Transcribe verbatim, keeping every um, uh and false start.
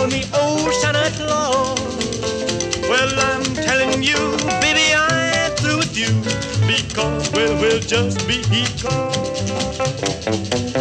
call me old Santa Claus. Well, I'm telling you, baby, I'm through with you because, well, we'll just be because.